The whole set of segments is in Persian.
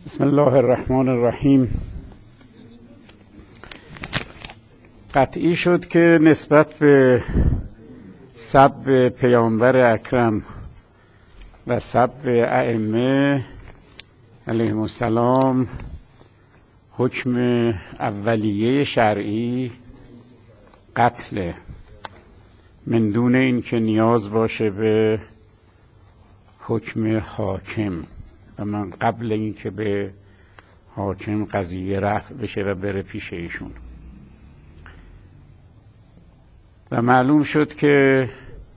بسم الله الرحمن الرحیم. قطعی شد که نسبت به سب پیامبر اکرم و سب ائمه علیهم السلام حکم اولیه شرعی قتل، من دون این که نیاز باشه به حکم حاکم و من قبل این که به حاکم قضیه رفع بشه و بره پیش ایشون. و معلوم شد که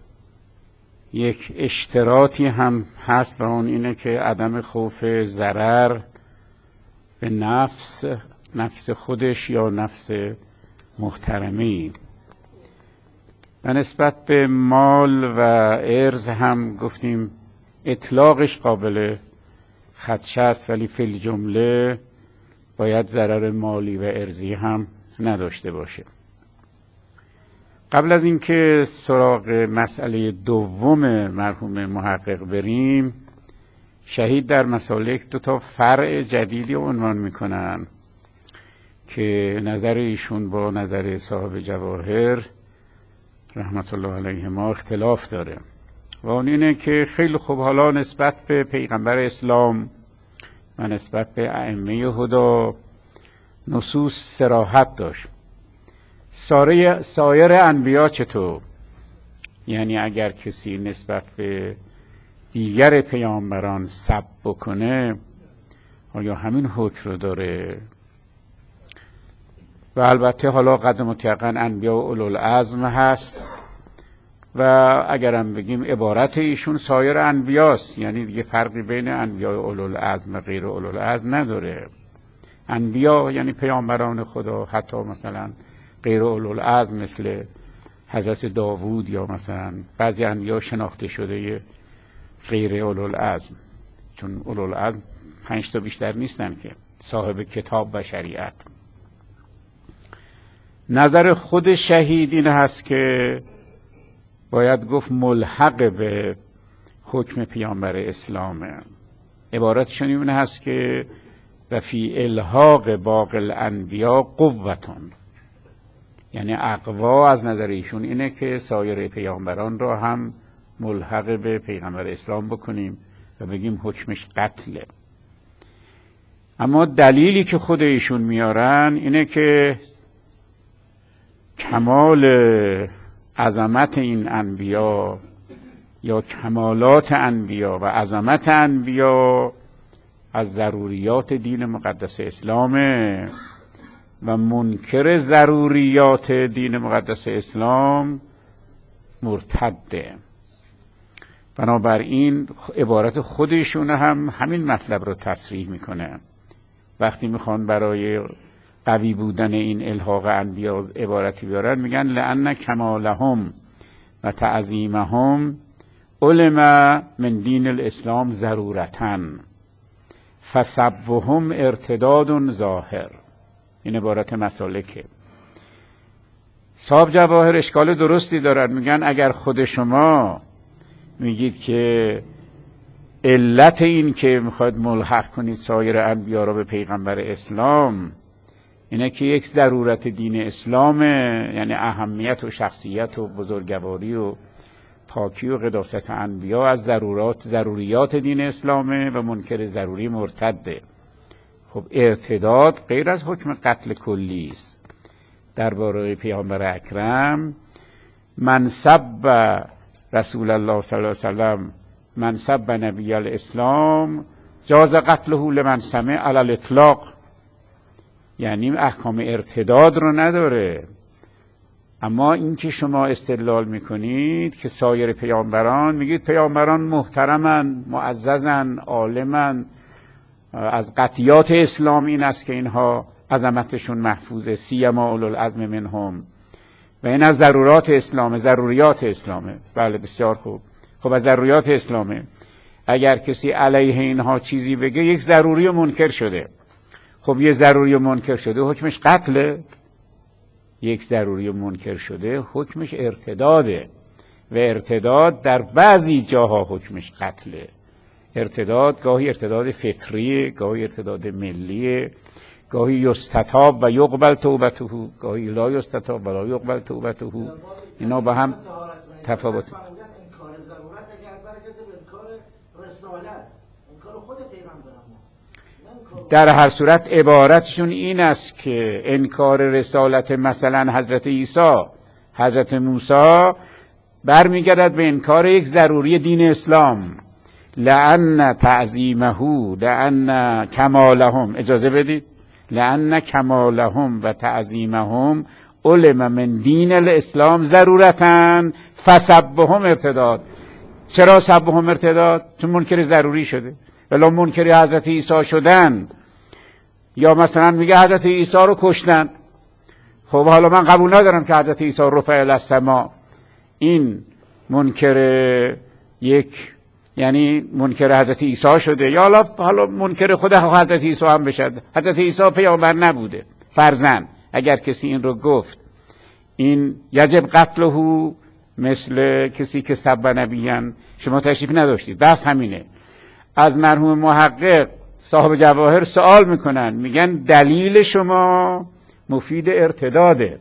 یک اشتراطی هم هست و اون اینه که عدم خوف ضرر به نفس خودش یا نفس محترمی. و نسبت به مال و ارز هم گفتیم اطلاقش قابل خدشه است، ولی فی الجمله باید ضرر مالی و ارزی هم نداشته باشه. قبل از اینکه سراغ مسئله دوم مرحوم محقق بریم، شهید در مسالک دو تا فرع جدیدی عنوان میکنن که نظر ایشون با نظر صاحب جواهر رحمت الله علیهما اختلاف داره و اون اینه که خیلی خوب حالا نسبت به پیغمبر اسلام و نسبت به ائمه هدا نصوص صراحت داشت. سایر انبیا چطور؟ یعنی اگر کسی نسبت به دیگر پیامبران سب بکنه آیا همین حکم رو داره؟ و البته حالا قد مطلقاً انبیا و اولوالعزم هست و اگرم بگیم عبارت ایشون سایر انبیاست، یعنی دیگه فرقی بین انبیا و اولوالعزم و غیر اولوالعزم نداره. انبیا یعنی پیامبران خدا، حتی مثلا غیر اولوالعزم مثل حضرت داوود یا مثلا بعضی انبیا شناخته شده غیر اولوالعزم، چون اولوالعزم 5 تا بیشتر نیستن که صاحب کتاب و شریعت. نظر خود شهید این هست که باید گفت ملحق به حکم پیامبر اسلامه. عبارتشون این هست که و فی الحاق باقی الانبیا قوتون، یعنی اقوا از نظر ایشون اینه که سایر پیامبران را هم ملحق به پیغمبر اسلام بکنیم و بگیم حکمش قتله. اما دلیلی که خود ایشون میارن اینه که کمال عظمت این انبیا یا کمالات انبیا و عظمت انبیا از ضروریات دین مقدس اسلامه و منکر ضروریات دین مقدس اسلام مرتده. بنابراین عبارت خودشون هم همین مطلب رو تصریح میکنه. وقتی میخوان برای قوی بودن این الحاق انبیا عبارتی بیارن میگن لأن کمالهم و تعظیمهم علم من دین الاسلام ضرورتاً فسبهم ارتداد ظاهر. این عبارت مسالکه. صاحب جواهر اشکال درستی دارن، میگن اگر خود شما میگید که علت این که میخواید ملحق کنید سایر انبیا را به پیغمبر اسلام اینه که یک ضرورت دین اسلامه، یعنی اهمیت و شخصیت و بزرگواری و پاکی و قداست انبیا از ضروریات دین اسلامه و منکر ضروری مرتده. خب ارتداد غیر از حکم قتل کلی است. درباره پیامبر اکرم من سب رسول الله صلی الله علیه وسلم من سب نبی الاسلام جاز قتله لمن سمع علی الاطلاق، یعنی احکام ارتداد رو نداره. اما این که شما استدلال میکنید که سایر پیامبران، میگید پیامبران محترمن، معززن، عالمن، از قطعیات اسلام این است که اینها عظمتشون محفوظه، سیما اولوالعزم منهم، و این از ضرورات اسلامه، ضروریات اسلامه. بله بسیار خوب. خب از ضروریات اسلامه. اگر کسی علیه اینها چیزی بگه یک ضروری منکر شده. خب یه ضروری منکر شده حکمش قتله؟ یک ضروری منکر شده حکمش ارتداده و ارتداد در بعضی جاها حکمش قتله. ارتداد گاهی ارتداد فطری، گاهی ارتداد ملی، گاهی یستتاب و یقبل توبته، گاهی لا یستتاب و لا یقبل توبته. اینا با هم تفاوت. انکار ضرورت اگر برگرده به انکار رسالت، انکار خود پیغمبر ما. در هر صورت عبارتشون این است که انکار رسالت مثلا حضرت عیسی، حضرت موسی برمیگردد به انکار یک ضروری دین اسلام. لأن تعظیمه، لأن کمالهم، اجازه بدید، لأن کمالهم و تعظیمهم علم من دین الاسلام ضرورتن فسبهم ارتداد. چرا سبهم ارتداد؟ چون منکر ضروری شده. ولی منکر حضرت عیسی شدن، یا مثلا میگه حضرت عیسی رو کشتن، خب حالا من قبول ندارم که حضرت عیسی رفع الی السماء، این منکر یک، یعنی منکر حضرت عیسی شده، یا حالا منکر خود حضرت عیسی هم بشد. حضرت عیسی پیامبر نبوده فرضاً. اگر کسی این رو گفت این یجب قتله، مثل کسی که سب نبیان. شما تشریف نداشتید، بس همینه. از مرحوم محقق صاحب جواهر سوال میکنن، میگن دلیل شما مفید ارتداده.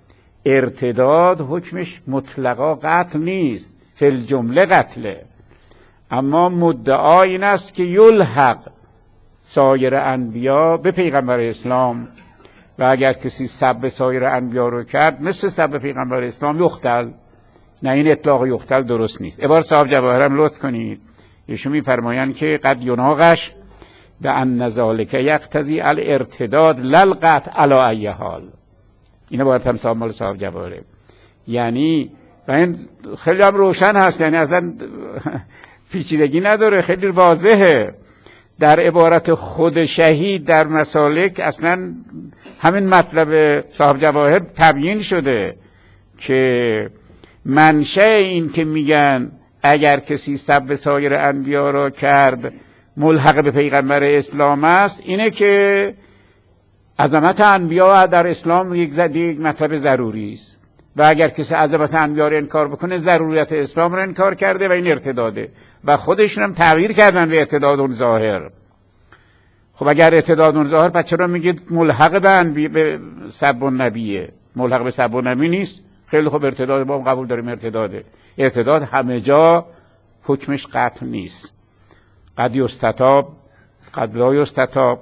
ارتداد حکمش مطلقا قتل نیست، فی الجمله قتله، اما مدعا این است که یلحق سایر انبیا به پیغمبر اسلام، و اگر کسی سب سایر انبیا رو کرد مثل سب پیغمبر اسلام یقتل. نه، این اطلاق یقتل درست نیست. عبارت صاحب جواهرم لطف کنید، ایشون میفرمایند که قد یناقش به ان ذلک یقتضی الارتداد للقطع علی ای حال. اینو باید هم صاحب جواهره، یعنی و این خیلی هم روشن هست، یعنی اصلا پیچیدگی نداره، خیلی واضحه. در عبارت خود شهید در مسالک اصلا همین مطلب صاحب جواهر تبیین شده که منشأ این که میگن اگر کسی سب سایر انبیا را کرد ملحق به پیغمبر اسلام است، اینه که عظمت انبیا در اسلام یک مطلب ضروری است، و اگر کسی عظمت انبیا را انکار بکنه ضروریت اسلام را انکار کرده و این ارتداده، و خودشون هم تغییر کردن به ارتداد ظاهر. خب اگر ارتداد ظاهر، پس چرا میگید ملحق به سب النبیه؟ ملحق به سب النبی نیست. خیلی خوب، ارتداد ما قبول داریم، ارتداده. ارتداد همه جا حکمش قتل نیست، قد یستتاب قد لا یستتاب،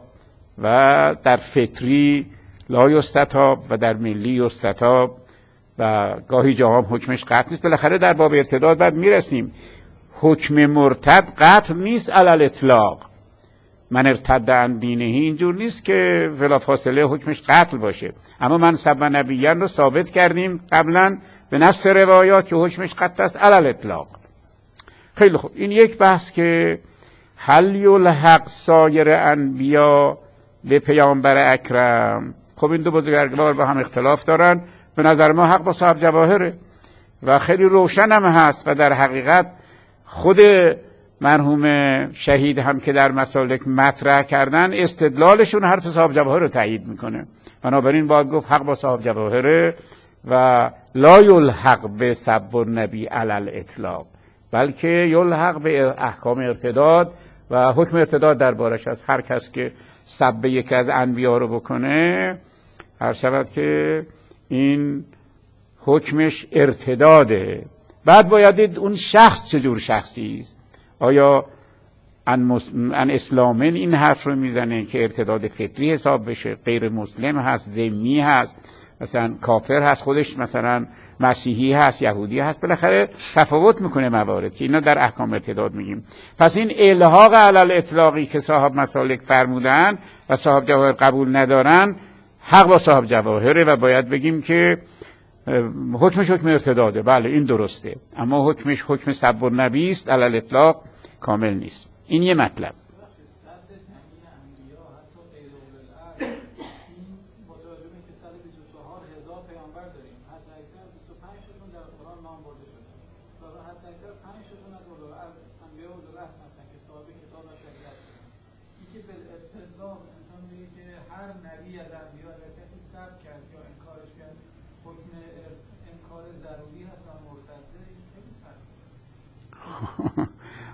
و در فطری لا یستتاب و در ملی یستتاب، و گاهی جاها هم حکمش قتل نیست. بالاخره در باب ارتداد بعد میرسیم. حکم مرتد قتل نیست علی الاطلاق. من ارتد عن دینه، اینجور نیست که بلا فاصله حکمش قتل باشه. اما من سب نبیان رو ثابت کردیم قبلا به نص روایات که حکمش قتل است علی الاطلاق. خیلی خوب، این یک بحث که هل یلحق سایر انبیا به پیامبر اکرم. خب این دو بزرگوار با هم اختلاف دارن. به نظر ما حق با صاحب جواهره و خیلی روشن هم هست، و در حقیقت خود مرحوم شهید هم که در مسالک مطرح کردن استدلالشون حرف صاحب جواهر رو تایید میکنه. بنابراین باید گفت حق با صاحب جواهره و لا یلحق به سب النبی علی الاطلاق، بلکه یلحق به احکام ارتداد و حکم ارتداد دربارش است. هر کس که سب یکی از انبیا رو بکنه، هر شود که این حکمش ارتداده. بعد باید دید اون شخص چجور شخصی است. آیا ان اسلامن این حرف رو میزنه که ارتداد فطری حساب بشه، غیر مسلم هست، ذمی هست، مثلا کافر هست، خودش مثلا مسیحی هست، یهودی هست، بالاخره تفاوت میکنه موارد که اینا در احکام ارتداد میگیم. پس این الحاق علی الاطلاقی که صاحب مسالک فرمودن و صاحب جواهر قبول ندارن، حق با صاحب جواهره و باید بگیم که حکمش حکم ارتداده. بله این درسته، اما حکمش حکم سب النبی است، علی الاطلاق کامل نیست. این یه مطلب.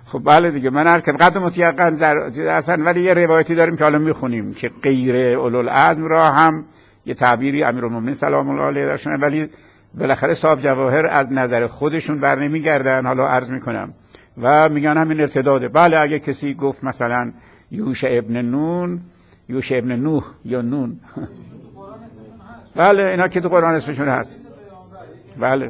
خب بله دیگه، من عرض کردم قد متیقن اصلا، ولی یه روایتی داریم که حالا میخونیم که غیر اولوالعزم را هم یه تعبیری امیرالمومنین سلام الله علیه داشتن، ولی بالاخره صاحب جواهر از نظر خودشون بر نمیگردن. حالا عرض میکنم و میگن همین ارتداده. بله اگه کسی گفت مثلا یوشع ابن نوح یا نون بله اینا که تو قرآن اسمشون هست. بله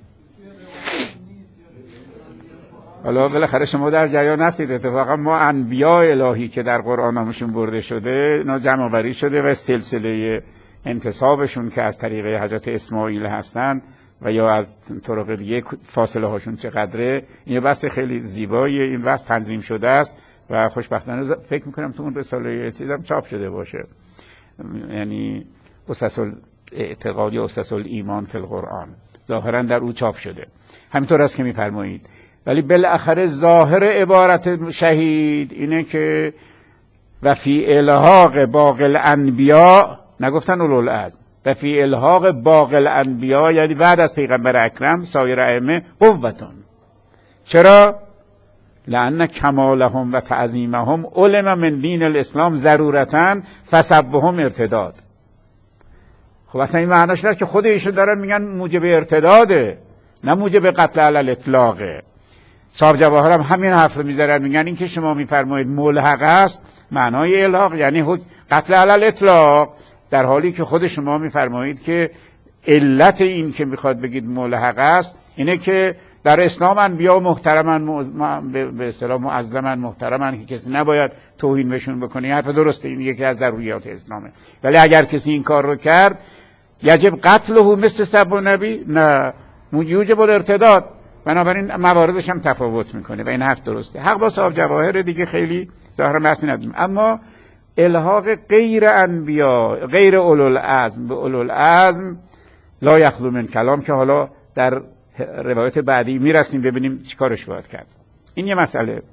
حالا بالاخره شما در جریان هستید، اتفاقا ما انبیاء الهی که در قرآن نامشون برده شده اینا جمع آوری شده و سلسله انتسابشون که از طریق حضرت اسماعیل هستن و یا از طرق دیگه فاصله هاشون چقدره، این بحث خیلی زیباییه. این بحث تنظیم شده است و خوشبختانه فکر میکنم تو اون رساله چیزم چاپ شده باشه، یعنی اسس الاعتقاد یا اسس الایمان فی القرآن ظاهرا در او چاپ شده. همینطور است که میفرمایید. ولی بالاخره ظاهر عبارت شهید اینه که و فی الحاق باقی الانبیاء، نگفتن اولوالعزم، و فی الحاق باقی الانبیاء یعنی بعد از پیغمبر اکرم سایر ائمه قوتون. چرا؟ لأن کمالهم و تعظیمهم علم من دین الاسلام ضرورتاً فسبهم ارتداد. خب اصلا این معناش نیست که خود ایشون دارن میگن موجب ارتداده، نه موجب قتل علی الاطلاقه. صاحب جواهر هم همین حرف رو میذارن، میگن این که شما میفرمایید ملحق است معنای الحاق یعنی قتل علی الاطلاق، در حالی که خود شما میفرمایید که علت این که میخواد بگید ملحق است اینه که در اسلام انبیا محترمن، به اصطلاح معظمن محترمن که کسی نباید توهین بهشون بکنه. حرف درسته، این یکی از ضروریات اسلامه. ولی اگر کسی این کار رو کرد یجب قتله مثل سب النبی، نه یوجب الارتداد. بنابراین مواردش هم تفاوت میکنه و این حرف درسته. حق با صاحب جواهر دیگه خیلی ظاهرا بحثی نداریم. اما الحاق غیر انبیا، غیر اولوالعزم به اولوالعزم لا یخلو من کلام، که حالا در روایت بعدی میرسیم ببینیم چیکارش باید کرد. این یه مسئله.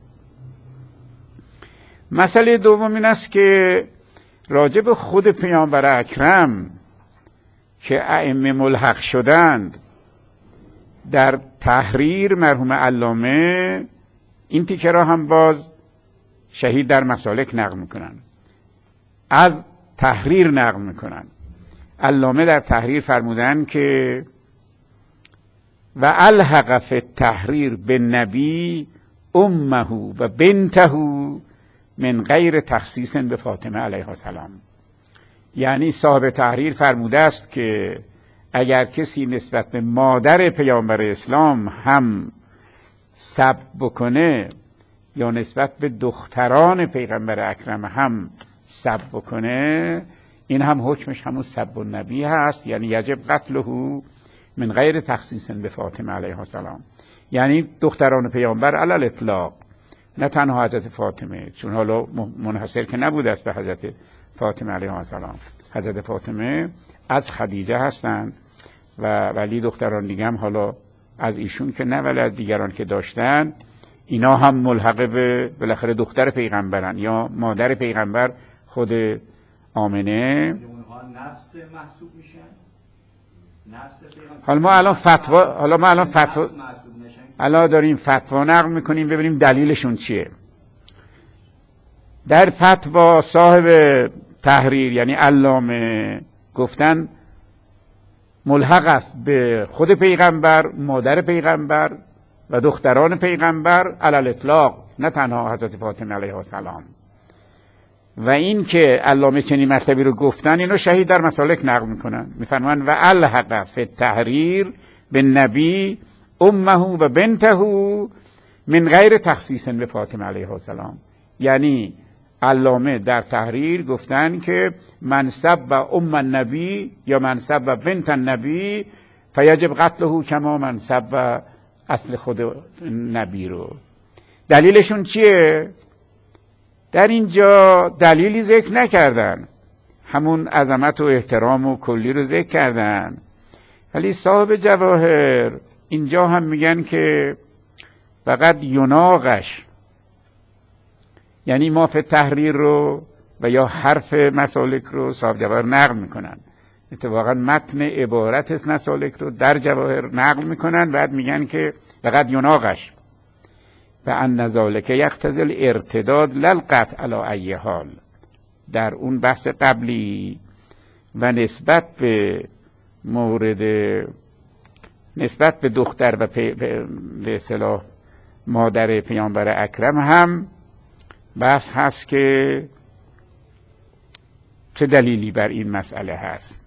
مسئله دوم این است که راجع به خود پیامبر اکرم که ائمه ملحق شدند در تحریر مرحوم علامه این تیکه را هم باز شهید در مسالک نقل میکنن، از تحریر نقل میکنن. علامه در تحریر فرمودن که و الحق فی التحریر بالنبی امه و بنته من غیر تخصیص به فاطمه علیها السلام. یعنی صاحب تحریر فرموده است که اگر کسی نسبت به مادر پیامبر اسلام هم سب بکنه یا نسبت به دختران پیغمبر اکرم هم سب بکنه، این هم حکمش همون سب النبی هست، یعنی یجب قتله من غیر تخصیص به فاطمه علیها السلام. یعنی دختران پیامبر علی الاطلاق، نه تنها حضرت فاطمه، چون حالا منحصر که نبوده است به حضرت فاطمه علیها السلام. حضرت فاطمه از خدیجه هستند و ولی دختران دیگه هم حالا از ایشون که نه ولی از دیگران که داشتن، اینا هم ملحق به بالاخره دختر پیغمبرن یا مادر پیغمبر خود آمنه. نفس محسوب میشن. حالا ما الان فتوا داریم فتوا نقل میکنیم ببینیم دلیلشون چیه. در فتوا صاحب تحریر یعنی علامه گفتن ملحق است به خود پیغمبر، مادر پیغمبر و دختران پیغمبر علی الاطلاق، نه تنها حضرت فاطمه علیها السلام. و این که علامه چنین مطلبی رو گفتن اینو شهید در مسالک نقل میکنن، میفرمان و الحق فی التحریر بالنبی امه و بنته من غیر تخصیص به فاطمه علیها السلام. یعنی علامه در تحریر گفتن که منصب و ام النبی یا منصب و بنت النبی فیجب قتله کما منصب و اصل خود نبی رو. دلیلشون چیه؟ در اینجا دلیلی ذکر نکردن، همون عظمت و احترام و کلی رو ذکر کردن. ولی صاحب جواهر اینجا هم میگن که فقط یناقش، یعنی ما فی تحریر رو و یا حرف مسالک رو صاحب جواهر نقل میکنن. اتفاقا متن عبارت مسالک رو در جواهر نقل میکنن، بعد میگن که فقط یناقش، و ان ذالک یقتضی الارتداد لا القطع علی ای حال. در اون بحث قبلی و نسبت به دختر و به اصطلاح مادر پیامبر اکرم هم بحث هست که چه دلیلی بر این مسئله هست.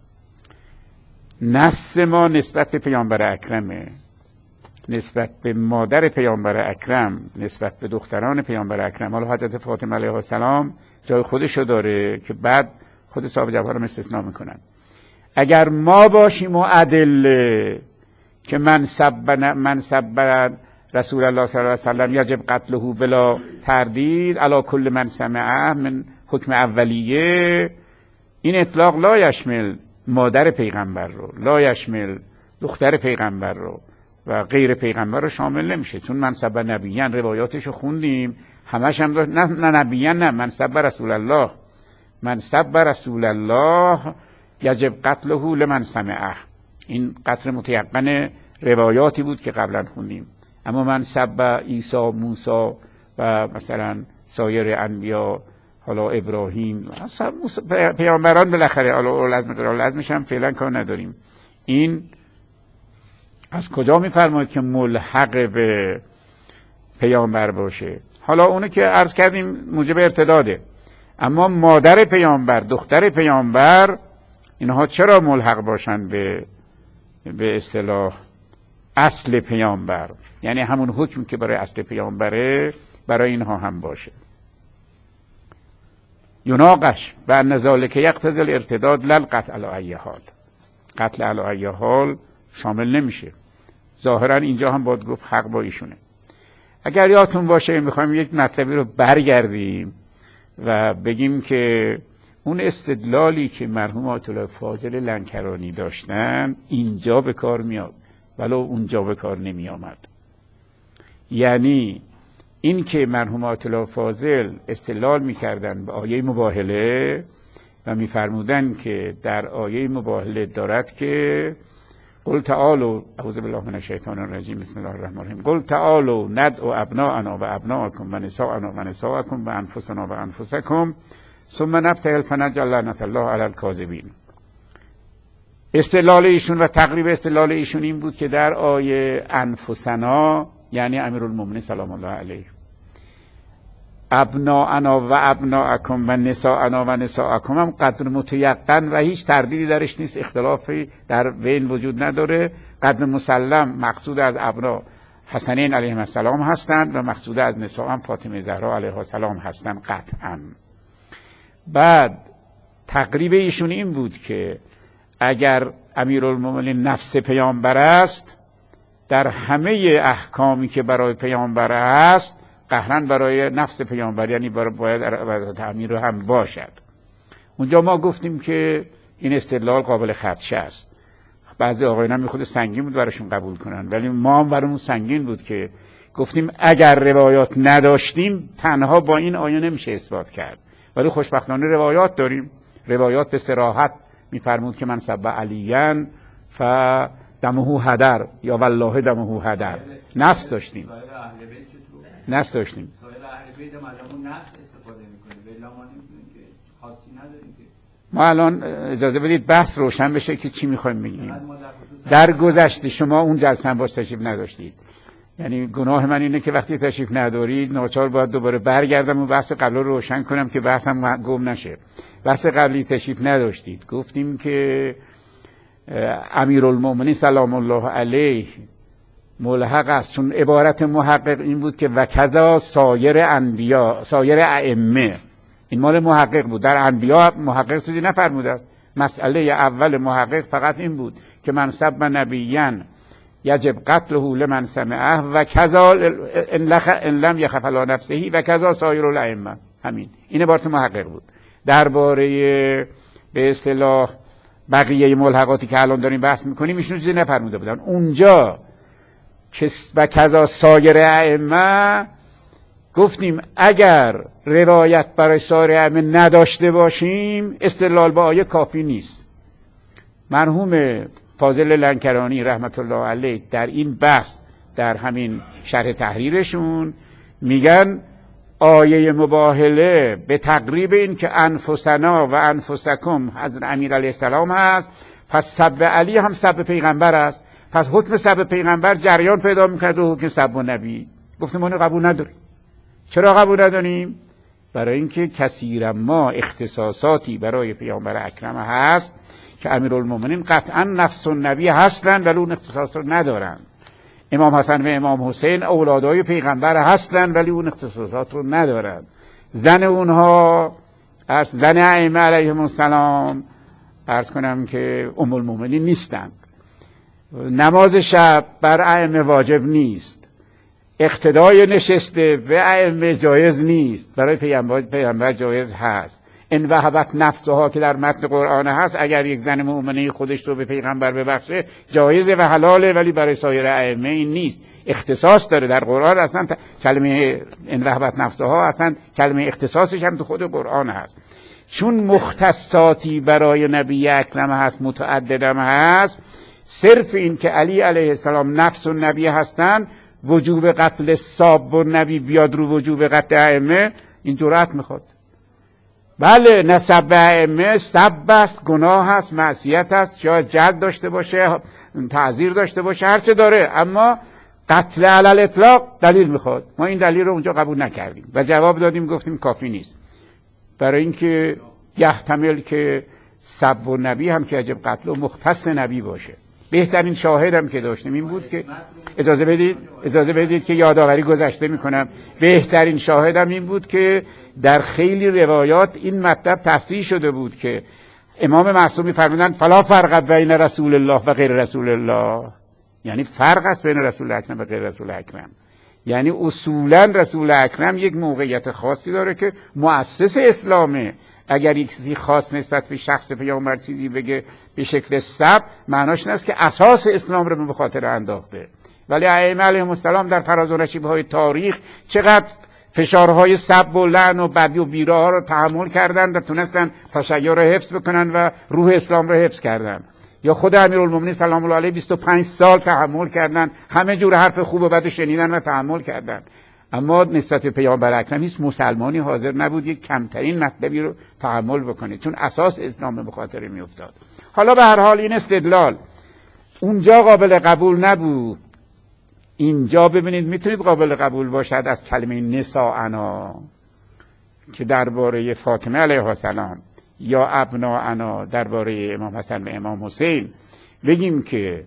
نص ما نسبت به پیامبر اکرمه، نسبت به مادر پیامبر اکرم، نسبت به دختران پیامبر اکرم. حالا حضرت فاطمه علیه السلام جای خودشو داره که بعد خود صاحب جوهر رو استثناء میکنن. اگر ما باشیم و ادله که من سب رسول الله صلی الله علیه وسلم یجب قتله بلا تردید علی کل من سمعه من حکم اولیه، این اطلاق لا یشمل مادر پیغمبر رو، لا یشمل دختر پیغمبر رو و غیر پیغمبر رو شامل نمیشه. چون منصب نبیین روایاتش رو خوندیم، همش هم داشت نه نبیین، نه منصب رسول الله، منصب رسول الله یجب قتله لمن سمعه. این قتل متیقن روایاتی بود که قبلا خوندیم. اما منصب عیسی، موسی و مثلا سایر انبیا، حالا ابراهیم، پیامبران بالاخره، حالا لازمش هم فعلا کار نداریم. این از کجا میفرماید که ملحق به پیامبر باشه؟ حالا اونو که عرض کردیم موجب ارتداده. اما مادر پیامبر، دختر پیامبر، اینها چرا ملحق باشن به اصطلاح اصل پیامبر؟ یعنی همون حکم که برای اصل پیامبره برای اینها هم باشه. یناقش و ان ذالک یقتضی الارتداد لا القتع علی ای حال. قتل علی ای حال شامل نمیشه. ظاهرا اینجا هم باید گفت حق با ایشونه. اگر یادتون باشه میخوایم یک مطلبی رو برگردیم و بگیم که اون استدلالی که مرحوم آیت الله فاضل لنکرانی داشتن اینجا به کار میاد ولو اونجا به کار نمی آمد. یعنی این که مرحوم آیت الله فاضل استدلال میکردن به آیه مباهله و میفرمودن که در آیه مباهله دارد که قل تعالوا اعوذ بالله من الشیطان الرجیم بسم الله الرحمن الرحیم قل تعالوا ندعو ابناءنا و ابناءکم و نساءنا و نساءکم و انفسنا و انفسکم ثم نبتهل فنجعل لعنة الله علی الکاذبین. استدلال ایشون و تقریب استدلال ایشون این بود که در آیه انفسنا یعنی امیرالمومنین سلام الله علیه، ابناءنا و ابناءکم و نساءنا و نساءکم هم قدر متیقن و هیچ تردیدی درش نیست، اختلافی در بین وجود نداره. قدر مسلم مقصود از ابنا حسنین علیهم السلام هستند و مقصود از نساء هم فاطمه زهرا علیها السلام هستند قطعا. بعد تقریب ایشون این بود که اگر امیرالمومنین نفس پیامبر است، در همه احکامی که برای پیامبر است قهرن برای نفس پیامبر، یعنی باید امیر هم باشد. اونجا ما گفتیم که این استدلال قابل خدشه است. بعضی آقایان هم خود سنگین بود براشون قبول کنن، ولی ما هم برامون سنگین بود که گفتیم اگر روایات نداشتیم تنها با این آیه نمیشه اثبات کرد، ولی خوشبختانه روایات داریم. روایات به صراحت میفرمود که من سب علیان فدمه هدر یا والله دمه هدر. نص داشتیم. نص داشتیم. ما الان اجازه بدید بحث روشن بشه که چی میخوایم بگیم. در گذشته شما اون جلسه هم باز تشریف نداشتید، یعنی گناه من اینه که وقتی تشریف ندارید ناچار باید دوباره برگردم و بحث قبل رو روشن کنم که بحثم گم نشه. بحث قبلی تشریف نداشتید، گفتیم که امیرالمومنین سلام الله علیه ملحق است، چون عبارت محقق این بود که وکذا سایر انبیا، سایر ائمه، این مال محقق بود. در انبیا محقق چیزی نفرموده است. مسئله اول محقق فقط این بود که من سب نبیین یجب قتله لمن سمعه و کذا ان لم یخف علی نفسه و کذا سایر الائمه. همین این عبارت محقق بود. درباره به اصطلاح بقیه ملحقاتی که الان داریم بحث میکنیم ایشون چیزی نفرموده بودن. اونجا و کذا سایر ائمه گفتیم اگر روایت برای سایر ائمه نداشته باشیم استدلال با آیه کافی نیست. مرحوم فاضل لنکرانی رحمت الله علیه در این بحث در همین شرح تحریرشون میگن آیه مباهله به تقریب این که انفسنا و انفسکم حضرت امیر علیه السلام هست، پس سب علی هم سب پیغمبر است، پس حکم سب پیغمبر جریان پیدا میکرد و حکم سب نبی. گفتیم ما قبول نداریم. چرا قبول نداریم؟ برای اینکه کثیرا ما اختصاصاتی برای پیامبر اکرم هست که امیرالمومنین قطعا نفس النبی هستند ولی اون اختصاص رو ندارن. امام حسن و امام حسین اولادای پیغمبر هستند ولی اون اختصاصات رو ندارن. زن اونها زن ائمه علیهم السلام عرض کنم که ام المؤمنین نیستند. نماز شب بر ائمه واجب نیست. اقتدای نشسته به ائمه جایز نیست، برای پیغمبر جایز هست. ان وهبت نفسها که در متن قرآن هست، اگر یک زن مؤمنه خودش رو به پیغمبر ببخشه جایزه و حلاله، ولی برای سایر ائمه این نیست. اختصاص داره در قرآن. اصلا کلمه ان وهبت نفسها اصلا کلمه اختصاصش هم تو خود قرآن هست. چون مختصاتی برای نبی اکرم هست، متعددم هست، صرف این که علی علیه السلام نفس النبی هستن، وجوب قتل ساب النبی بیاد رو وجوب قتل ائمه، این جرأت میخواد. بله نسب ائمه سب است، گناه است، معصیت است، شاید جلد داشته باشه، تعزیر داشته باشه، هرچه داره، اما قتل علی الاطلاق دلیل میخواد. ما این دلیل رو اونجا قبول نکردیم و جواب دادیم، گفتیم کافی نیست، برای اینکه یحتمل که سب النبی هم که عجب قتل و مختص نبی باشه. بهترین شاهدم که داشتیم این بود که اجازه بدید که یادآوری گذشته میکنم. بهترین شاهدم این بود که در خیلی روایات این مطلب تصریح شده بود که امام معصوم می‌فرمودند فلا فرق بین رسول الله و غیر رسول الله، یعنی فرق است بین رسول اکرم و غیر رسول اکرم. یعنی اصولا رسول اکرم یک موقعیت خاصی داره که مؤسس اسلامه. اگر یک چیزی خاص نسبت به شخص پیامبر چیزی بگه به شکل سب، معناش این است که اساس اسلام رو به خاطر انداخته. ولی ائمه علیهم السلام در فراز و نشیب‌های تاریخ چقدر فشارهای سب و لعن و بدی و بیراها رو تحمل کردن و تونستن تشیع رو حفظ بکنن و روح اسلام رو حفظ کردن. یا خود امیرالمومنین سلام الله علیه 25 سال تحمل کردن، همه جور حرف خوب و بد شنیدن و تحمل کردن. اما نسبت پیامبر اکرم هیچ مسلمانی حاضر نبود یک کمترین مطلبی رو تحمل بکنه، چون اساس اسلام به خاطر می افتاد. حالا به هر حال این استدلال اونجا قابل قبول نبود، اینجا ببینید میتونید قابل قبول باشد از کلمه نساءنا که درباره فاطمه علیها السلام یا ابناءنا درباره امام حسن و امام حسین بگیم که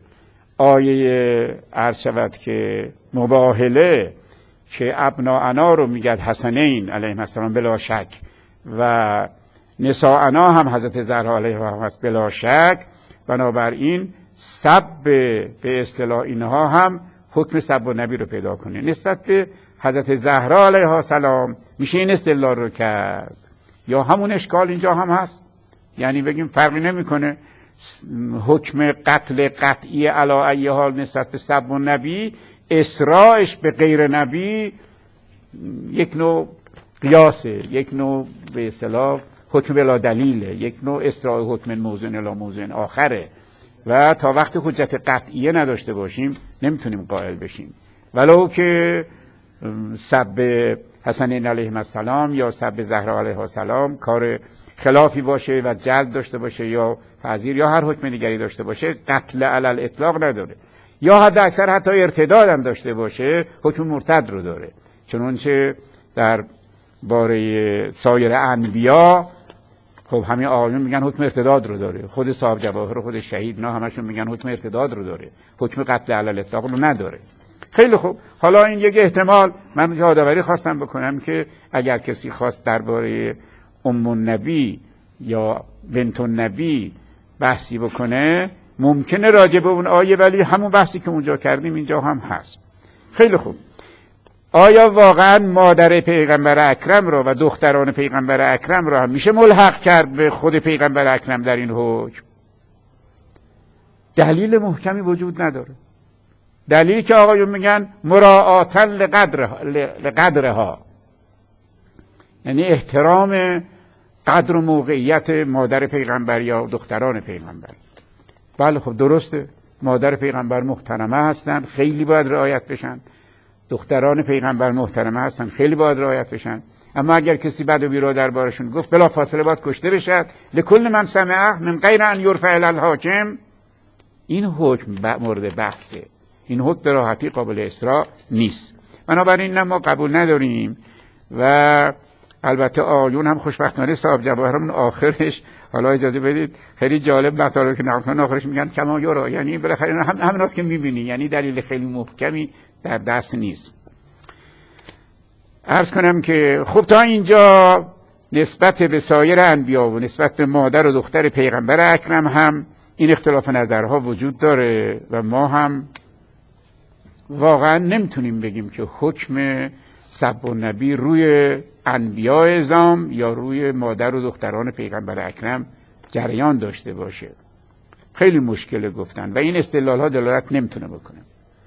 آیه عرض شود که مباهله که ابناءنا رو میگد حسنین علیهم السلام بلا شک و نساءنا هم حضرت زهرا علیها هست بلا شک، بنابراین سب به اصطلاح اینها هم حکم سب و نبی رو پیدا کنه. نسبت به حضرت زهرا علیها السلام میشه این استدلال رو کرد، یا همون اشکال اینجا هم هست، یعنی بگیم فرقی نمیکنه حکم قتل قطعی علی ای حال نسبت به سب و نبی، اسراعش به غیر نبی یک نوع قیاسه، یک نوع به اصطلاح حکم بلا دلیله، یک نوع اسراع حکم موزن الی موزن آخره و تا وقت حجت قطعیه نداشته باشیم نمیتونیم قائل بشیم. ولو که سب حسنین علیهم السلام یا سب زهرا علیها السلام کار خلافی باشه و جلد داشته باشه یا تعزیر یا هر حکم دیگری داشته باشه، قتل علی الاطلاق نداره، یا حد اکثر حتی ارتداد هم داشته باشه، حکم مرتد رو داره. چنانچه در باره سایر انبیا خب همین آقایون میگن حکم ارتداد رو داره، خود صاحب جواهر و خود شهید نه همشون میگن حکم ارتداد رو داره، حکم قتل علی الاطلاق رو نداره. خیلی خوب، حالا این یک احتمال من یادآوری خواستم بکنم که اگر کسی خواست درباره ام النبی یا بنت النبی بحثی بکنه ممکنه راجع به اون آیه، ولی همون بحثی که اونجا کردیم اینجا هم هست. خیلی خوب، آیا واقعا مادر پیغمبر اکرم را و دختران پیغمبر اکرم را هم میشه ملحق کرد به خود پیغمبر اکرم در این حکم؟ دلیل محکمی وجود نداره. دلیلی که آقایون میگن مراعاتا لقدرها، یعنی احترام قدر و موقعیت مادر پیغمبر یا دختران پیغمبر. بله خب درسته، مادر پیغمبر محترمه هستن، خیلی باید رعایت بشن، دختران پیغمبر محترمه هستن، خیلی باید رعایت بشن. اما اگر کسی بد و بیرا دربارشون گفت بلا فاصله باید کشته بشد. لکل من سمعه من غیر ان یرفع الی الحاکم. این حکم مورد بحثه، این حکم به راحتی قابل اصراع نیست. بنابراین نه ما قبول نداریم و البته آیون هم خوشبختانه صاحب جواهرمون آخرش، حالا اجازه بدید خیلی جالب مطالبی که نقل آخرش میگن کما یرا، یعنی بالاخره همین است که میبینی، یعنی دلیل خیلی محکمی در دست نیست. عرض کنم که خب تا اینجا نسبت به سایر انبیا و نسبت به مادر و دختر پیغمبر اکرم هم این اختلاف نظرها وجود داره و ما هم واقعا نمیتونیم بگیم که حکم سب النبی روی انبیاء اعظام یا روی مادر و دختران پیغمبر اکرم جریان داشته باشه. خیلی مشکله گفتن و این استدلال ها دلالت نمیتونه بکنه.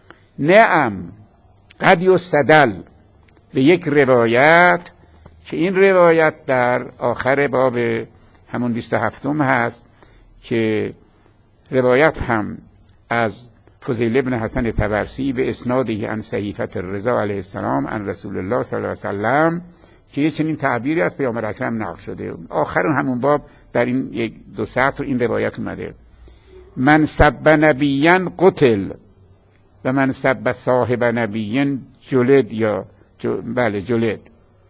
نعم قد یستدل به یک روایت که این روایت در آخر باب همون 27 هست که روایت هم از فضیل ابن حسن طبرسی به اسناده عن صحیفه الرضا علیه السلام عن رسول الله صلی الله علیه وسلم که یه چنین تعبیری از پیامبر اکرم نقل شده. آخر همون باب در این یک دو سطر این روایت اومده: من سب نبیًا قتل و من سب صاحب نبیًا جلد، یا بله جلد.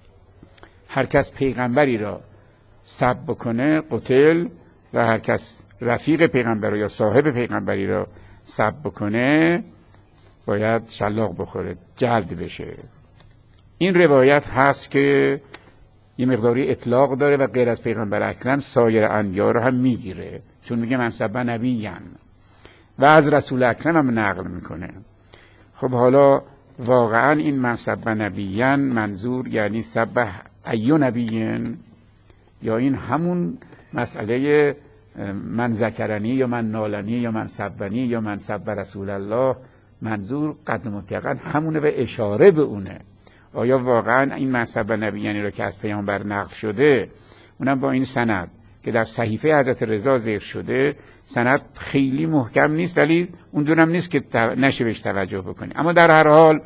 هر کس پیغمبری را سب بکنه قتل و هر کس رفیق پیغمبر یا صاحب پیغمبری را سب بکنه باید شلاق بخوره، جلد بشه. این روایت هست که یه مقداری اطلاق داره و غیر از پیغمبر اکرم سایر انبیا رو هم میگیره، چون میگه من سب نبیًا و از رسول اکرم هم نقل میکنه. خب حالا واقعا این من سب نبیًا منظور یعنی سب ایو نبیًا، یا این همون مسئله من ذکرنی یا من نالنی یا من سبنی یا من سب رسول الله، منظور قد مطلقاً همونه و اشاره به اونه. آیا واقعا این من سب نبیانی رو که از پیامبر نقل شده، اونم با این سند که در صحیفه حضرت رضا ذکر شده، سند خیلی محکم نیست ولی اونجورم نیست که نشه بهش توجه بکنی. اما در هر حال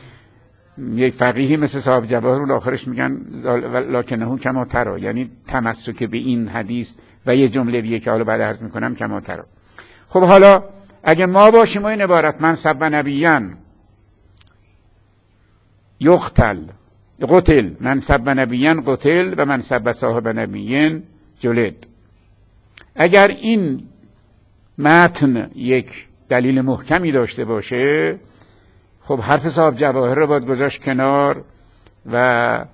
یک فقیهی مثل صاحب جواهر اون آخرش میگن لکنه کما ترا، یعنی تمسک به این حدیث و یه جمله دیگه که حالا بعد عرض میکنم کما ترا. خب حالا اگه ما باشیم و این عبارت من سب نبیًا یقتل قتل، من سب نبیًا قتل و من سب صاحب نبیًا جلد، اگر این متن یک دلیل محکمی داشته باشه، خب حرف صاحب جواهر رو باید گذاشت کنار و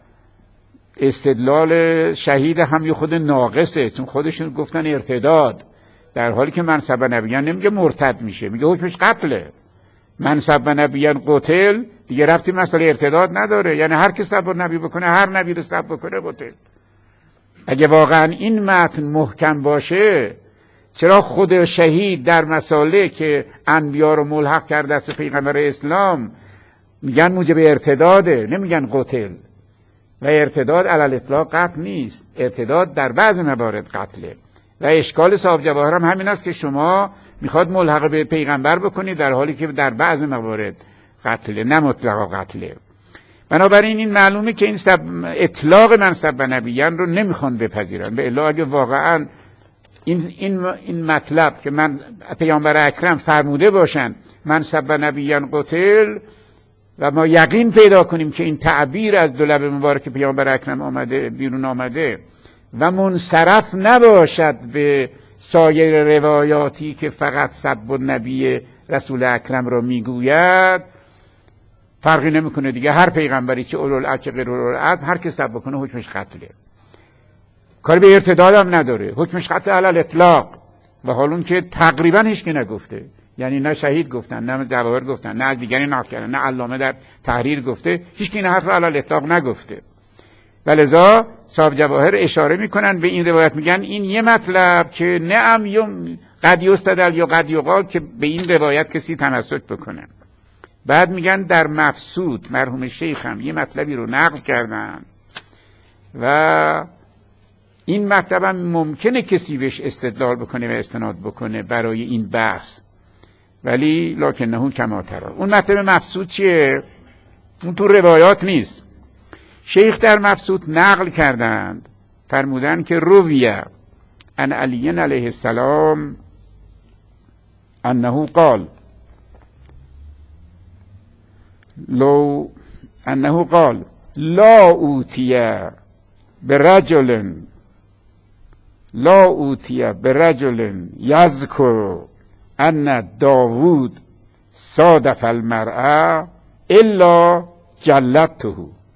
استدلال شهید هم یه خود ناقصه، چون خودشون گفتن ارتداد، در حالی که من سب نبیًا نمیگه مرتد میشه، میگه حکمش قتله. من سب نبیًا قتل دیگه ربطی مسئله ارتداد نداره، یعنی هر کی سب نبی بکنه، هر نبی رو سب بکنه قتل. اگه واقعا این متن محکم باشه، چرا خود شهید در مسائلی که انبیا رو ملحق کرده است به پیغمبر اسلام میگن موجب ارتداده، نمیگن قتل؟ و ارتداد علی الاطلاق قتل نیست، ارتداد در بعض موارد قتله. و اشکال صاحب جواهر هم همین است که شما میخواد ملحق به پیغمبر بکنید در حالی که در بعض موارد قتله، نه مطلقا قتله. بنابراین این معلومه که این اطلاق من سب نبیًا رو نمیخوان بپذیرن. به الا اگه واقعا این مطلب که من پیامبر اکرم فرموده باشن من سب نبیًا قتل و ما یقین پیدا کنیم که این تعبیر از دو لب مبارک پیامبر اکرم آمده بیرون آمده و منصرف نباشد به سایر روایاتی که فقط سب النبی رسول اکرم رو میگوید، فرقی نمیکنه دیگه. هر پیغمبری چه اولوالعزم چه غیر اولوالعزم هر که سب بکنه حکمش قتله، کاری به ارتداد هم نداره، حکمش قتل علی الاطلاق. و حالون که تقریبا هیچ کی نگفته، یعنی نه شهید گفتن، نه جواهر گفتن، نه از دیگری نقل کردن، نه علامه در تحریر گفته، هیچ کی این حرف علی الاطلاق نگفته. ولذا صاحب جواهر اشاره میکنن به این روایت، میگن این یه مطلب که نعم یم قد یستدل یا قد یقال که به این روایت کسی تمسک بکنه. بعد میگن در مفسود مرحوم شیخ هم یه مطلبی رو نقل کردن و این مطلب هم ممکنه کسی بهش استدلال بکنه و استناد بکنه برای این بحث، ولی لکنه کما ترا. اون مطلب مفسود چیه؟ اون تو روایات نیست. شیخ در مبسوط نقل کردند، فرمودند که رویه عن علی علیه السلام انه قال لا اوتیه برجل یذکر ان داوود صادف المرأة الا جلدته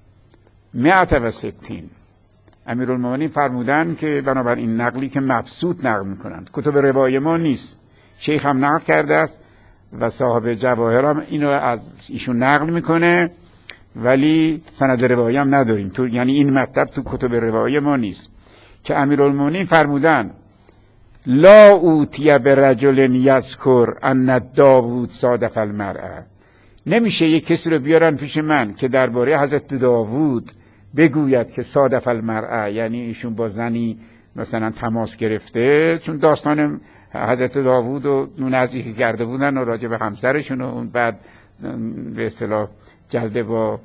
160. امیرالمومنین فرمودن که بنابر این نقلی که مبسوط نقل میکنند، کتب روایه ما نیست، شیخ هم نقل کرده است و صاحب جواهر هم اینو از ایشون نقل میکنه، ولی سند روایه هم نداریم تو، یعنی این مطلب تو کتب روایه ما نیست، که امیرالمومنین فرمودن لا اوتیه برجل یذکر ان داوود صادف المرأة، نمیشه یک کسی رو بیارن پیش من که درباره حضرت داوود بگوید که صادف المرأة، یعنی ایشون با زنی مثلا تماس گرفته، چون داستان حضرت داوود رو نزدیکی کرده بودن و راجع به همسرشون و اون بعد به اصطلاح جلده با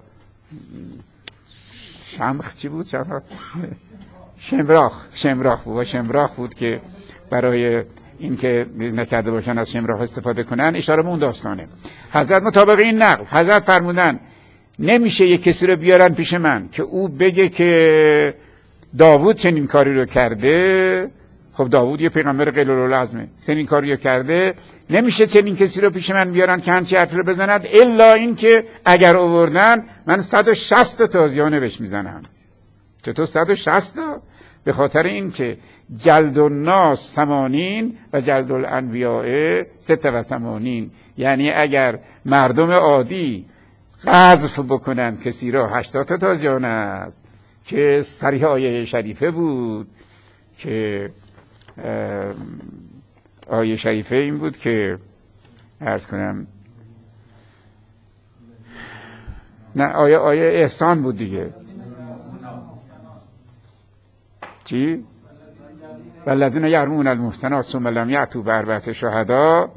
شمراخ بود که برای اینکه نکرده باشن از شمراخ استفاده کنن، اشاره به اون داستانه. حضرت مطابق این نقل حضرت فرمودن نمیشه یک کسی رو بیارن پیش من که او بگه که داوود چنین کاری رو کرده، خب داوود یه پیغمبر قلیل‌العزمه، چنین کاری رو کرده، نمیشه چنین کسی رو پیش من بیارن که همچی حرفی رو بزند، الا این که اگر آوردن من 160 تازیانه بهش میزنم. چطور 160 تا؟ به خاطر این که جلد الناس 80 و جلد الانبیاء 86، یعنی اگر مردم عادی قذف بکنن کسی را 80 تا تازیانه است، که صریح آیه شریفه بود که آیه شریفه این بود که عرض کنم، نه آیه احسان بود دیگه، چی؟ والذین یرمون المحصنات ثم لم یأتوا بأربعة شهداء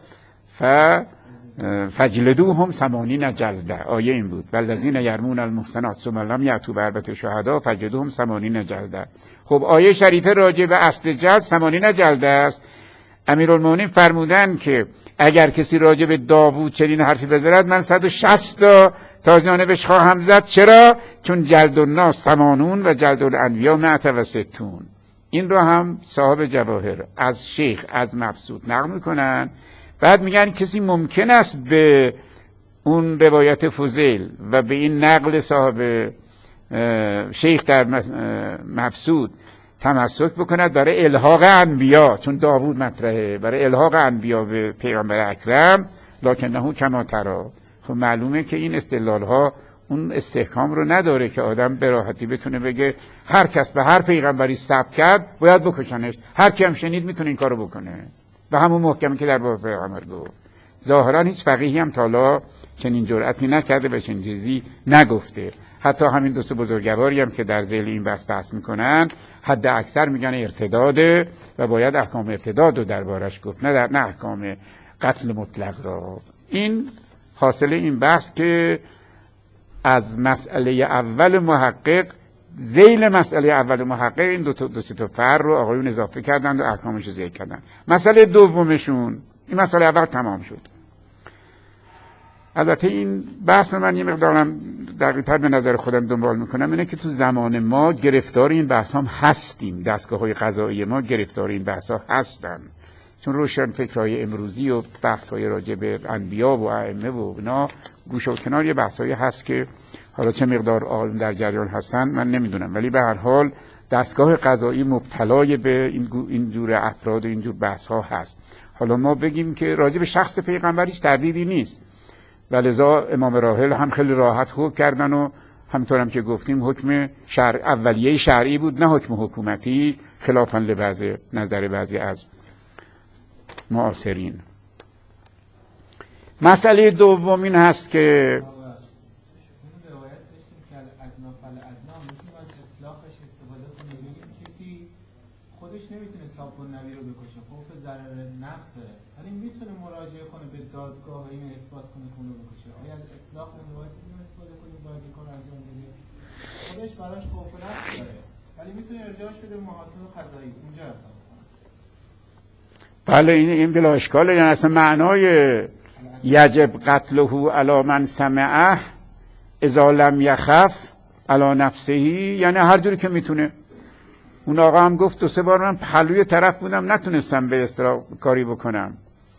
فجلدوهم 80 جلده، آیه این بود، والذین یرمون المحصنات ثم لم یأتوا بأربعة شهداء فجلدوهم 80 جلده. خب آیه شریفه راجع به اصل جلد 80 جلده است. امیرالمومنین فرمودن که اگر کسی راجع به داوود چنین حرفی بزند من 160 تا تازیانه بهش خواهم زد. چرا؟ چون جلد الناس 80 و جلد الانبیاء 160. این رو هم صاحب جواهر از شیخ از مبسوط نقل میکنن. بعد میگن کسی ممکن است به اون روایت فضیل و به این نقل صاحب شیخ در مبسوط تمسک بکند برای الحاق انبیا، چون داوود مطرحه، برای الحاق انبیا به پیغمبر اکرم، لکنه کما تری. خب معلومه که این استدلال ها اون استحکام رو نداره که آدم به راحتی بتونه بگه هر کس به هر پیغمبری سب کرد باید بکشنش، هر کی هم شنید میتونه این کارو بکنه، و همون محکمی که در باب پیغمبر گفت. ظاهرا هیچ فقیهی هم تا حالا چنین جرأتی نکرده و چنین چیزی نگفته. حتی همین دو سه بزرگواری هم که در ذیل این بحث میکنن حد اکثر میگن ارتداده و باید احکام ارتداد رو دربارش گفت، نه احکام قتل مطلق را. این حاصل این بحث که از مسئله اول محقق، ذیل مسئله اول محقق این دو سه تا فرع رو آقایون اضافه کردن و احکامش رو ذکر کردن. مسئله دومشون، این مسئله اول تمام شد. البته این بحث رو من یه مقدارم دقیق‌تر به نظر خودم دنبال میکنم، اینه که تو زمان ما گرفتار این بحث هم هستیم، دستگاه‌های قضایی ما گرفتار این بحث ها هستن، چون روشن فکرهای امروزی و بحث‌های راجع به انبیا و ائمه و اینا گوشه و کنار یه بحث‌هایی هست که حالا چه مقدار عالم در جریان هستن من نمیدونم، ولی به هر حال دستگاه قضایی مبتلای به این جور افراد و این جور بحث‌ها هست. حالا ما بگیم که راجع به شخص پیغمبر هیچ تردیدی نیست، ولذا امام راحل هم خیلی راحت حکم کردن و همطور هم که گفتیم حکم اولیه شرعی بود، نه حکم حکومتی، خلافاً لبعض نظر بعضی از معاصرین. مسئله دوم این هست که خودش نمیتونه صاحب النبی رو بکشه، خوف ضرر نفس داره، ولی میتونه مراجعه کنه به دادگاه و اینو اثبات کنه که اونو بکشه. آیا از اطلاق اون باید استفاده کنیم باید این کار انجام بده؟ خودش براش خوف نفس داره ولی میتونه ارجاعش بده به محاکم قضایی، اونجا اقدام کنه. بله این بلا اشکاله. یعنی اصلا معنای یجب قتله علی من سمعه اذا لم یخف علی نفسه، یعنی هر جوری که میتونه. اون آقا هم گفت 2-3 بار من پهلوی طرف بودم نتونستم به اصطلاح کاری بکنم،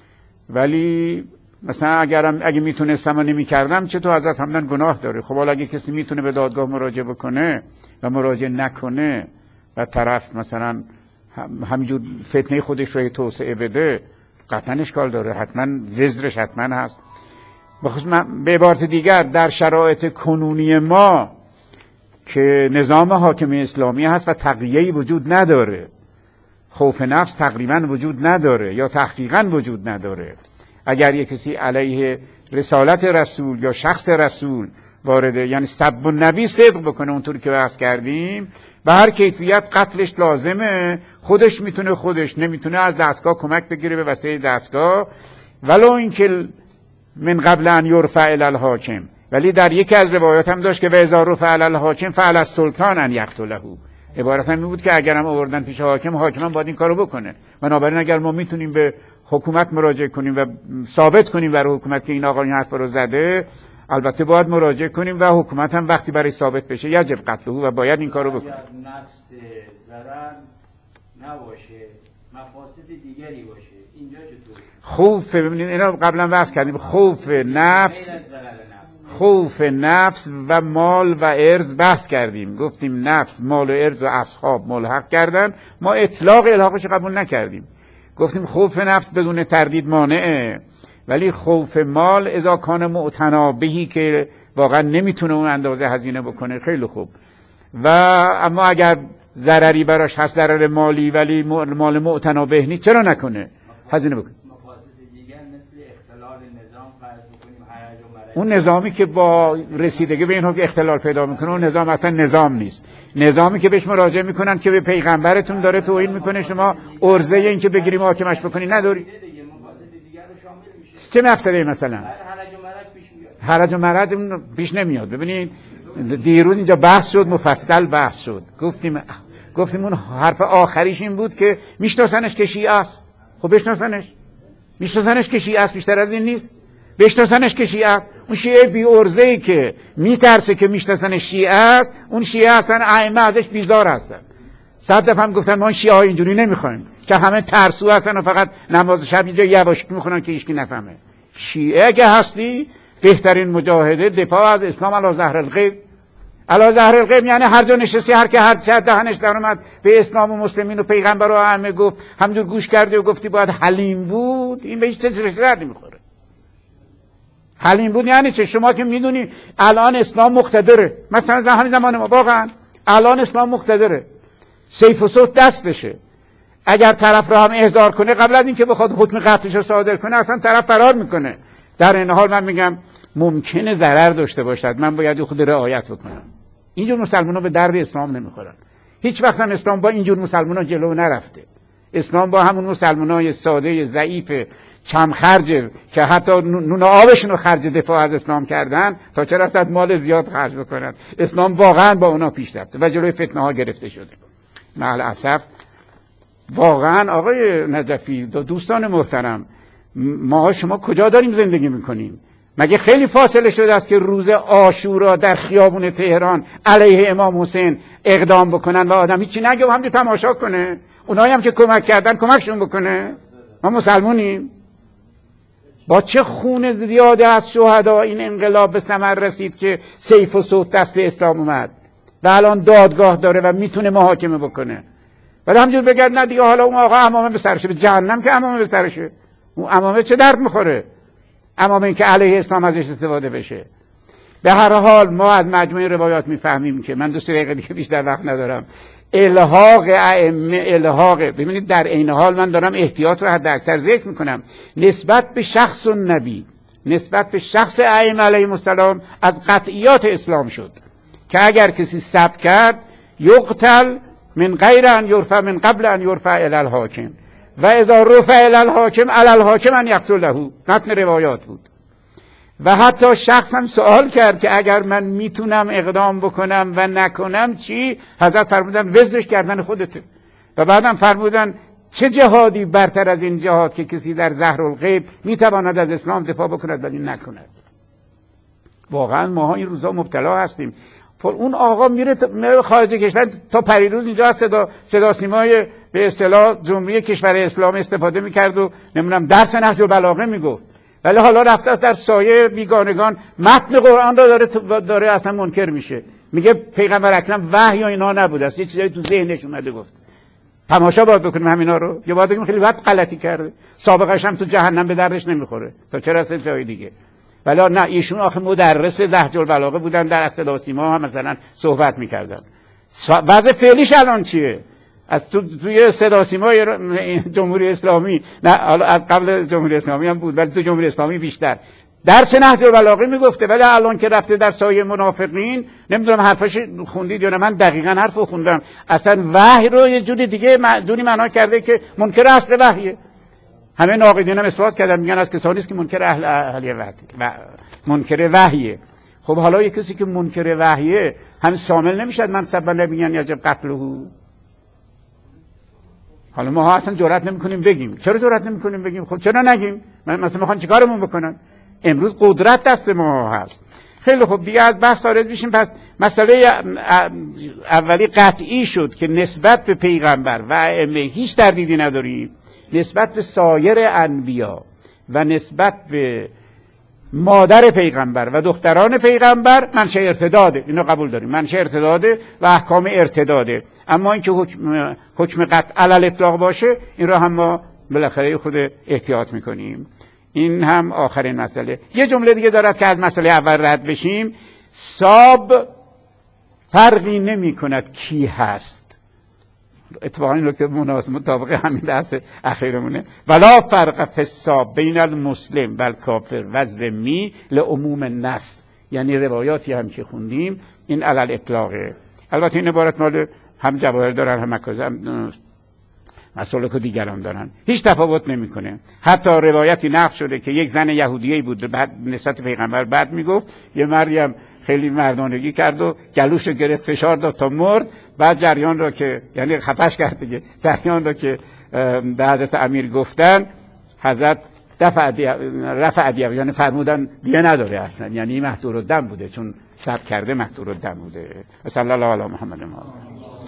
ولی مثلا اگه میتونستم و نمیکردم چطور حضرت همدن گناه داره؟ خب حالا اگه کسی میتونه به دادگاه مراجعه بکنه و مراجعه نکنه و طرف مثلا همینجور فتنه خودش رو توسعه بده، قطعا اشکال داره، حتما وزرش حتما هست. بخصوص به عبارت دیگر در شرایط کنونی ما که نظام حاکم اسلامی هست و تقیه‌ای وجود نداره، خوف نفس تقریبا وجود نداره یا تحقیقا وجود نداره، اگر یک کسی علیه رسالت رسول یا شخص رسول وارده، یعنی سب النبی صدق بکنه اونطوری که بحث کردیم، به هر کیفیت قتلش لازمه. خودش میتونه، خودش نمیتونه، از دستگاه کمک بگیره به وسیله دستگاه، ولو اینکه من قبل ان یرفع الی الحاکم. ولی در یکی از روایات هم داشت که و اذا رفع الی الحاکم فعلی السلطان ان یقتله. عبارت هم بود که اگر هم آوردن پیش حاکم، حاکم هم باید این کارو بکنه. بنابراین اگر ما میتونیم به حکومت مراجعه کنیم و ثابت کنیم برای حکومت که این آقا این حرف رو زده، البته باید مراجعه کنیم و حکومت هم وقتی برای ثابت بشه یجب قتله و باید این کارو بکنه. نفس ضرر نباشه، مفاسد دیگری باشه، اینجا چطور؟ خوف، ببینید اینا قبلا بحث کردیم، خوف نفس، خوف نفس و مال و ارز بحث کردیم. گفتیم نفس، مال و ارز و اصحاب ملحق کردن، ما اطلاق الحاقش قبول نکردیم. گفتیم خوف نفس بدون تردید مانعه، ولی خوف مال اذا کان معتنا بهی که واقعا نمیتونه اون اندازه هزینه بکنه خیلی خوب. و اما اگر ضرری براش هست، ضرر مالی، ولی مال معتنا به نیست، چرا نکنه؟ هزینه بکنه. اون نظامی که با رسیدگی به اینها که اختلال پیدا میکنه، اون نظام اصلا نظام نیست. نظامی که بهش مراجعه میکنن که به پیغمبرتون داره توهین میکنه، شما عرضه این که بگیری محاکمش بکنی نداری. چه مفسده مثلا؟ حرج و مرج پیش نمیاد. ببینید دیروز اینجا بحث شد، مفصل بحث شد، گفتیم اون حرف آخریش این بود که میشناسنش که شیعه است. خب بشناسنش، میشناسنش که شیعه است، بیشتر از این نیست. بشناسنش که شیعه است. اون شیعه بی ارزه‌ای که میترسه که میشناسنش شیعه است، اون شیعه هستن ائمه ازش بیزار هستن. 100 دفعه هم گفتن ما شیعه ها اینجوری نمیخوایم که همه ترسو هستن و فقط نماز شب اینجا یواشکی میخونن که هیچکی نفهمه. شیعه اگه هستی، بهترین مجاهده دفاع از اسلام علی ظهر الغیب. علی ظهر الغیب یعنی هر جا نشستی، هر که هر چه دهنش در اومد به اسلام و مسلمین و پیغمبر و ائمه گفت، همونجور گوش کردی و گفتی باید حلیم بود، این به هیچ چیزی میخوره. حلیم بود یعنی چه؟ شما که میدونی الان اسلام مقتدره، مثلا همین زمان ما واقعا الان اسلام مقتدره، سیف و صوت دستشه. اگر طرف را هم احضار کنه قبل از اینکه بخواد حکم قتلش رو صادر کنه، اصلا طرف فرار میکنه. در این حال من میگم ممکنه ضرر داشته باشد، من باید خود رعایت بکنم. اینجور مسلمان‌ها به درد اسلام نمیخورن. هیچ وقت هم اسلام با اینجور مسلمان‌ها جلو نرفته. اسلام با همون مسلمان‌های ساده ضعیف کم خرج که حتی نون آبشون رو خرج دفاع از اسلام کردن تا چرا صد مال زیاد خرج بکنن، اسلام واقعا با اونا پیش رفته و جلوی فتنه ها گرفته شده. مع الاسف واقعا آقای نجفی، دوستان محترم، ما شما کجا داریم زندگی میکنیم؟ مگه خیلی فاصله شده است که روز عاشورا در خیابون تهران علیه امام حسین اقدام بکنن و آدم هیچی نگه و همجور تماشا کنه؟ اونایی هم که کمک کردن کمکشون بکنه؟ ما مسلمونیم؟ با چه خون زیاده از شهدا این انقلاب به ثمر رسید که سیف و صوت دست اسلام اومد و الان دادگاه داره و میتونه محاکمه بکنه. ولی همجور بگرد نه دیگه حالا اون آقا عمامه به سرشه، به جهنم که عمامه به سرشه. اون عمامه چه درد میخوره؟ عمامه این که علیه اسلام ازش استفاده بشه. به هر حال ما از مجموعه روایات میفهمیم که من 2 دقیقه دیگه بیشتر وقت ندارم، الحاق ائمه، الحاق، ببینید در عین حال من دارم احتیاط رو حد اکثر ذکر میکنم نسبت به شخص النبی، نسبت به شخص ائمه علیهم السلام از قطعیات اسلام شد که اگر کسی ثبت کرد یقتل من غیر ان یرفع من قبل ان یرفع الی الحاکم و اذا رفع الی الحاکم علی الحاکم ان یقتله. متن روایات بود. و حتی شخص هم سوال کرد که اگر من میتونم اقدام بکنم و نکنم چی؟ حضرت فرمودن وزرش کردن خودته. و بعدم فرمودن چه جهادی برتر از این جهاد که کسی در ظهرالغیب میتواند از اسلام دفاع بکند ولی نکند. واقعا ماها این روزا مبتلا هستیم. اون آقا میره خارج کشور تا پریروز اینجا از صدا سیمای به اصطلاح جمهوری کشور اسلام استفاده میکرد و نمیدونم درس نهج البلاغه میگفت، ولی حالا رفته است در سایه بیگانگان متن قرآن را داره اصلا منکر میشه. میگه پیغمبر اکرم وحی و اینا نبوده است، یه چیزایی تو ذهنش اومده گفت. تماشا باید بکنیم همینا رو، یا باید بگیم خیلی وقت غلطی کرده، سابقش هم تو جهنم به دردش نمیخوره تا چه رسه جای دیگه. ولی نه، ایشون آخه مدرس نهج البلاغه بودن، در صدا سیما هم مثلا صحبت میکردن. وضع فعلیش الان چیه؟ از توی صدا سیمای جمهوری اسلامی، نه از قبل جمهوری اسلامی هم بود ولی تو جمهوری اسلامی بیشتر درس نهج البلاغه میگفته، ولی الان که رفته در سایه منافقین، نمیدونم حرفش خوندید یا نه، من دقیقاً حرفو خوندم، اصلا وحی رو یه جوری دیگه جوری معنا کرده که منکر اصل وحیه. همه ناقدین هم اثبات کردن، میگن از کسانی است که منکر اهل منکر وحیه. خب حالا یه کسی که منکر وحیه هم شامل نمیشد من سبا نمیگن یجب قتله؟ حالا ما اصلا جرئت نمیکنیم بگیم. چرا جرئت نمیکنیم بگیم؟ خب چرا نگیم؟ مثلا میخوان چیکارمون بکنن؟ امروز قدرت دست ما هست. خیلی خوب، دیگه از بحث خارج بشیم. پس مسئله اولی قطعی شد که نسبت به پیغمبر و ائمه هیچ تردیدی نداریم، نسبت به سایر انبیا و نسبت به مادر پیغمبر و دختران پیغمبر منشأ ارتداده. اینو قبول داریم، منشأ ارتداده و احکام ارتداده. اما اینکه حکم قطع علی الاطلاق باشه، این رو هم ما بالاخره خود احتیاط میکنیم. این هم آخرین مسئله. یه جمله دیگه دارد که از مسئله اول رد بشیم. صاب فرقی نمی کند کی هست. اتفاقا این نکته مطابق همین بحث اخیرمونه. ولا فرق فی الصاب بین المسلم و الکافر و الذمی لعموم النص. یعنی روایاتی هم که خوندیم این علل اطلاقه. البته این عبارت مال هم جواهر دارن هم مسالک دیگران دارن، هیچ تفاوت نمیکنه. حتی روایتی نقل شده که یک زن یهودیه‌ای بود، بعد نسبت پیغمبر بعد میگفت، یه مردم خیلی مردانگی کرد و گلوشو گرفت فشار داد تا مرد. بعد جریان را که یعنی خفش کرد دیگه، جریان را که به حضرت امیر گفتن، حضرت رفع ادیه، یعنی فرمودن دیگه نداره اصلا، یعنی محضور الدم بوده، چون سب کرده محضور الدم بوده. صلی الله علی محمد.